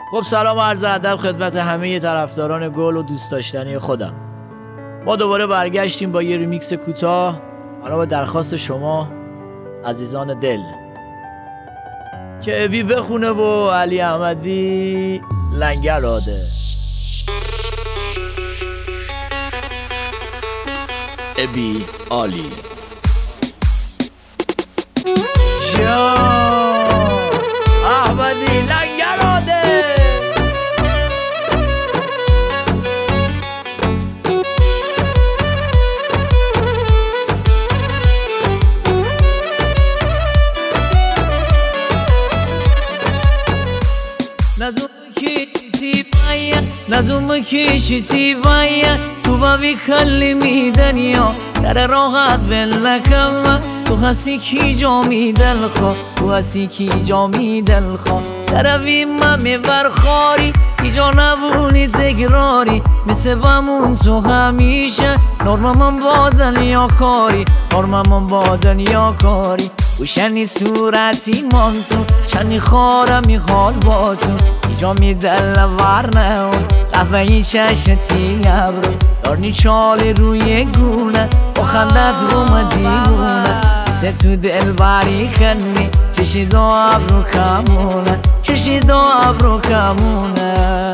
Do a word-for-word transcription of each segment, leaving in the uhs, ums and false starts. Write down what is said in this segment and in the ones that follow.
خب سلام و عرض ادب خدمت همه طرفداران گل و دوست داشتنی خودم. ما دوباره برگشتیم با یه ریمیکس کوتاه حالا با درخواست شما عزیزان دل که ابی بخونه و علی احمدی لنگر راده. ابی عالی جا احمدی لنگر راده. ندوم کشی تی باید تو با بیکلمی دنیا در راحت بلکم تو هستی کی جامی دل خوا تو هستی کی جامی دل خوا در ویم برخاری ایجا نبونی تکراری مثل بمون تو همیشه نرممون با دنیا کاری نرممون با دنیا کاری و شنی صورتی مانتون شنی خارم میخواد با تو ایجا می دل ورنه قهوه این چشتی ابرو دارنی چال روی گونه با خندت غم دیوونه مثل تو دل بری کنی چشی دو ابرو کمونه چشی دو ابرو کمونه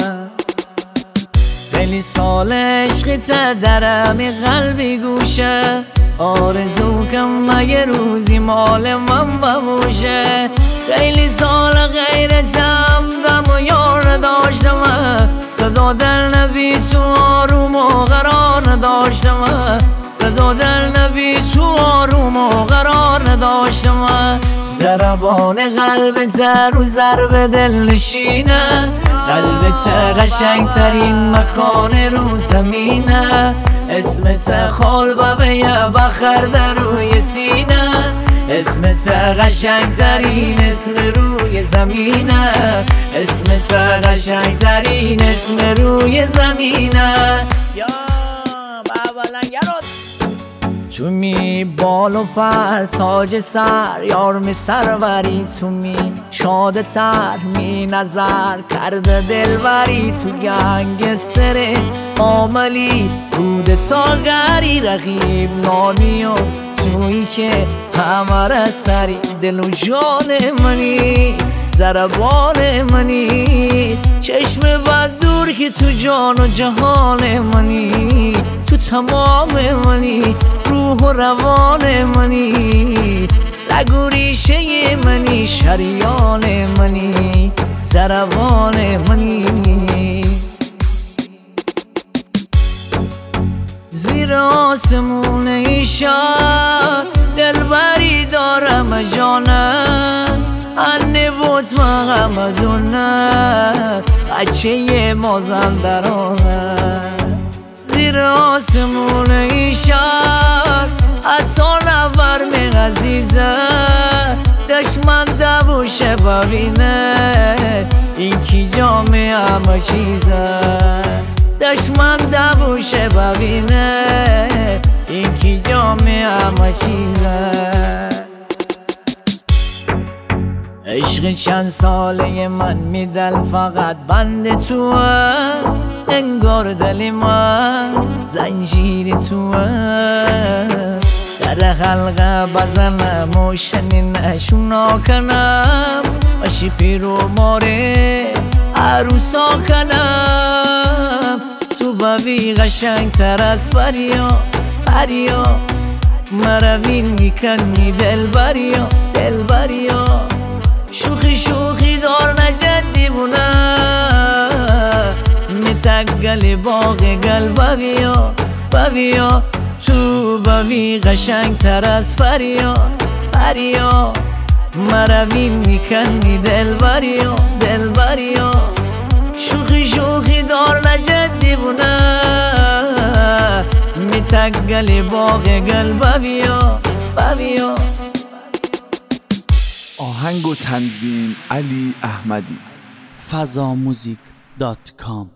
خیلی سال عشقیت درم قلبی گوشه آرزو کم مگه روزی مال من بموشه خیلی سال غیرتم دم و یار نداشتم گدا دل نبی تو آروم و قرار نداشتم گدا دل نبی تو آروم و قرار نداشتم ضربان قلبت رو ضرب دل نشینه قلبت قشنگ ترین مکان رو زمینه اسمت خال به یه بخر در روی سینه اسمت قشنگ ترین اسم روی زمینه اسمت قشنگ ترین اسم روی زمینه یا بابا لنگرات تو می بال و پر تاج سر یار می سروری تو می شاده تر می نظر کرده دلبری تو گنگستره عاملی بود تا غری رقیب نانی و تویی که همه را سری دل و جان منی ضربان منی چشم بد دور که تو جان و جهان منی تو تمام منی روح و روان منی رگ و ریشه منی شریان منی ضربان منی زیر آسمون ایشان دلبری دارم جانم انه بود مغمدونه بچه مازندرانه زیر آسمون ایشان حتی نور می غزیزه دشمن دبوشه ببینه این کی جامعه همه چیزه دشمن دبوشه ببینه این کی جامعه همه چیزه عشق چند ساله من میدل فقط بند توه انگار دل من زنجیر توه در حلقه بزنم و شنینشونا کنم باشی پیرو ماره عروسا کنم تو ببی قشنگ تر از بریا بریا مروین میکنی دل بریا دل بریا شوخی شوخی دار نجدی بونه میتگلی باغ گل ببیا ببیا تو ببی قشنگ تر از بریا بریا مروین میکنی دل بریا دل بریا شوخی شوخی دار نجدی بونه میتگلی باغ گل ببیا ببیا آهنگ و تنظیم علی احمدی فضا موزیک دات کام